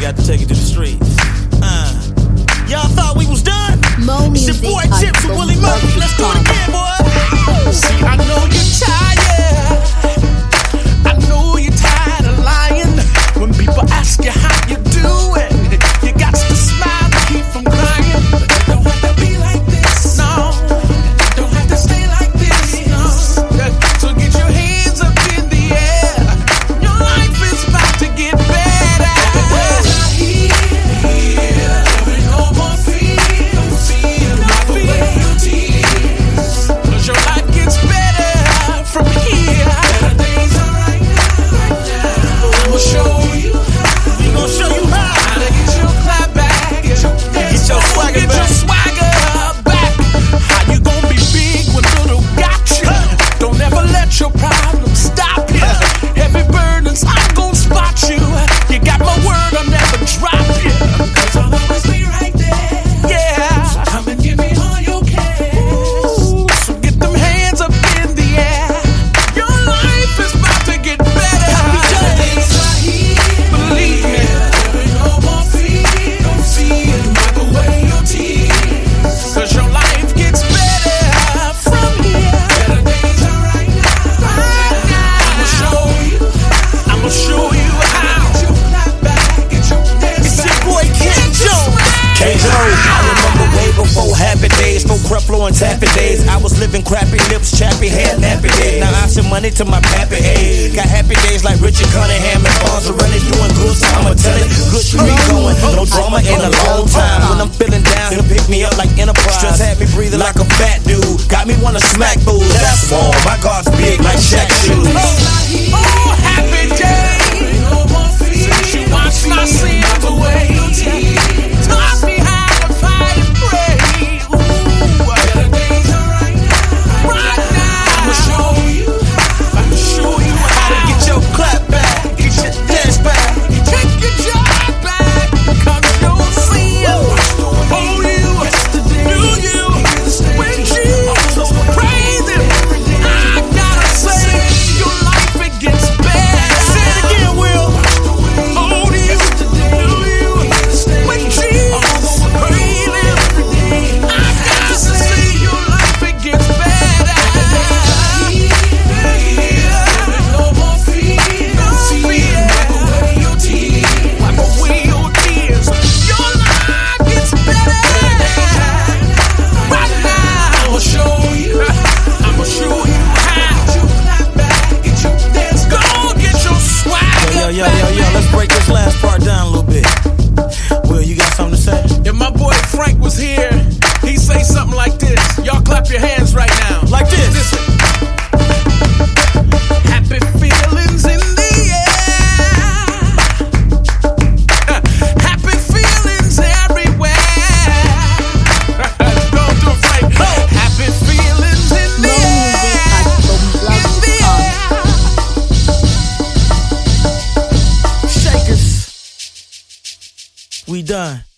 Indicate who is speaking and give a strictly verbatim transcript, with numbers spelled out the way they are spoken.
Speaker 1: got to take it to the streets. Uh, y'all thought we was done?
Speaker 2: Mo
Speaker 1: It's your
Speaker 2: music
Speaker 1: boy
Speaker 2: at
Speaker 1: Chips and Willie Murphy. Let's do it again, boy.
Speaker 3: See, I know you're tired. I know you're tired of lying. When people ask you how you doing, you got to smile to keep from crying. But it don't have to be like this, no. It don't have to stay like this, no. So get your hands up in the air. Your life is about to get better. No more fear, no fear, wipe away your tears. 'Cause your life gets better from here. Better days are right now. I'ma show you.
Speaker 1: We gon' show you how.
Speaker 3: How to get your clap back, get your dance,
Speaker 1: Get your swagger
Speaker 3: get
Speaker 1: back.
Speaker 3: your swagger back. How you gon' be big when little got you? Don't ever let your problems stop you. Heavy burdens, I'm gon' spot you. You got my word, I'll never drop you. 'Cause I'll always be right there. Yeah. So come and give me all your cares. So get them hands up in the air. Your life is about to get better. Days are here. Believe me. No more fear, no fear. Wipe away your tears. 'Cause your life gets better from here. Better days are right now. Right now. I'ma show you. I'ma show you how. Get your clap back, get your dance
Speaker 1: It's your
Speaker 3: back.
Speaker 1: boy Ken Jones.
Speaker 4: K-Joe, I remember way before happy days, for Creflo and Tappy days. I was living crappy lips, chappy hair, nappy days. Now I send money to my pappy age. Got happy days like Richard Cunningham and Bonds already doing good, so I'ma tell it. Good street going, no drama in a long time. When I'm feeling down, he'll pick me up like Enterprise. Stress had me breathing like a fat dude. Got me wanna smack booze. That's warm. My God's big like Shaq shoes.
Speaker 3: Oh, happy day. No more fear. Since you washed my sins away. Taught me how to fight and pray. Ooh, better days are right now. Right now. I'ma show you. I'ma show you how to get your clap back, get your dance back, take your job back. 'Cause you'll see you. Oh, you. Do you. When Jesus praise him. I gotta say, your life it gets better.
Speaker 1: Say it again, Will.
Speaker 3: Oh, do you. Do you. When Jesus praise him. I gotta say, your life it gets better. No more fear, no fear. Wipe away your tears. Wipe away your tears. Your life gets better. Right now, I'ma show you. I'ma show you how. Get your clap back, get your dance. Go get your swag.
Speaker 1: Yo, yo, yo, yo, let's break this last part down a little bit. Will, you got something to say?
Speaker 3: If my boy Frank was here, he'd say something like this. Y'all clap your hands right now.
Speaker 1: Like this.
Speaker 3: Listen. Happy feelings in the air. Happy feelings everywhere. Don't do it, Frank. Happy feelings in the
Speaker 2: Mo music
Speaker 3: air.
Speaker 2: at
Speaker 3: In the
Speaker 2: bumblog dot com.
Speaker 3: air.
Speaker 1: Shakers. We done.